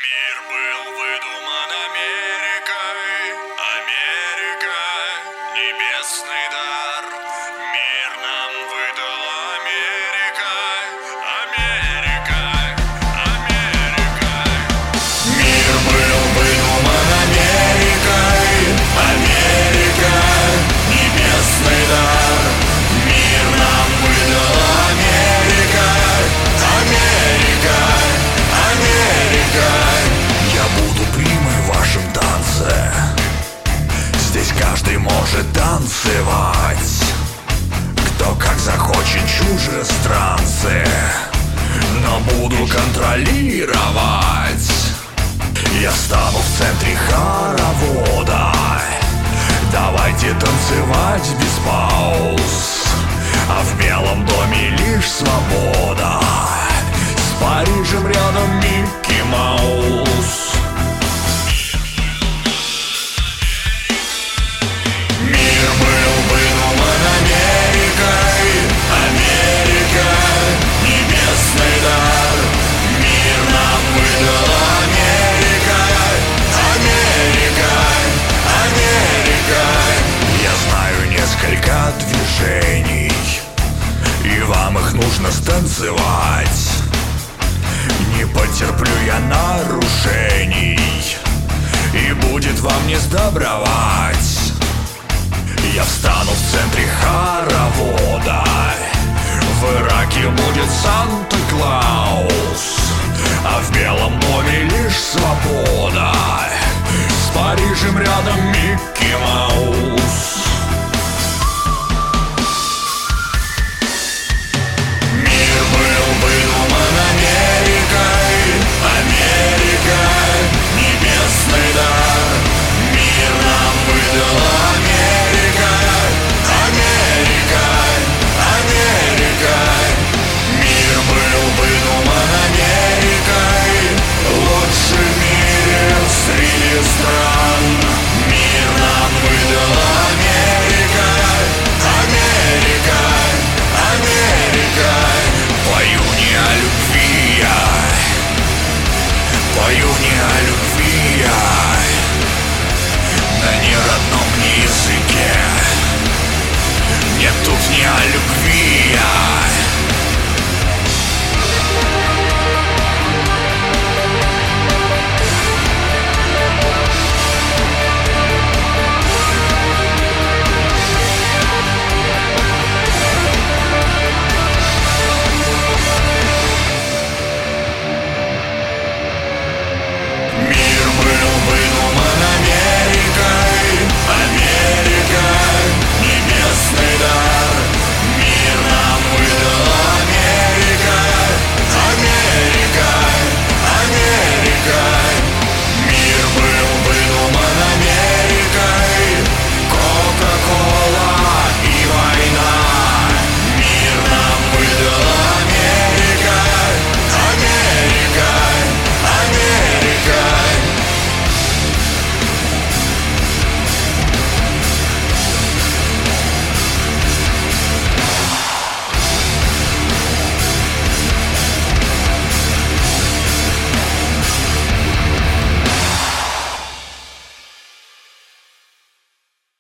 Мир был выдуман Америкой, Америка, небесный дар. Мир нам выдала Америка, Америка, Америка. Мир был выдуман Америкой, Америка, небесный дар. Мир нам выдала Америка, Америка, Америка. Я буду примой в вашем танце. Здесь каждый может танцевать, кто как захочет, чужестранцы. Но буду контролировать. Я стану в центре хоровода. Давайте танцевать без пауз. А в Белом доме лишь свобода. С Парижем рядом Микки Маус. Мир был выдуман Америкой, Америка, небесный дар. Мир нам выдала Америка, Америка, Америка. Я знаю несколько движений, и вам их нужно станцевать. Не потерплю я нарушений, и будет вам не сдобровать. Я встану в центре хоровода. В Ираке будет Санта-Клаус, а в Белом доме лишь свобода. С Парижем рядом Микки Маус. Мир был выдуман Америкой, Америка, небесный дар. Мир нам выдала Америка, Америка, Америка. Мир был выдуман Америкой, лучший в мире среди стран. Мир нам выдала Америка, Америка, Америка. Пою не о любви я, пою не о любви я. На неродном мне языке. Нет, тут не о любви я.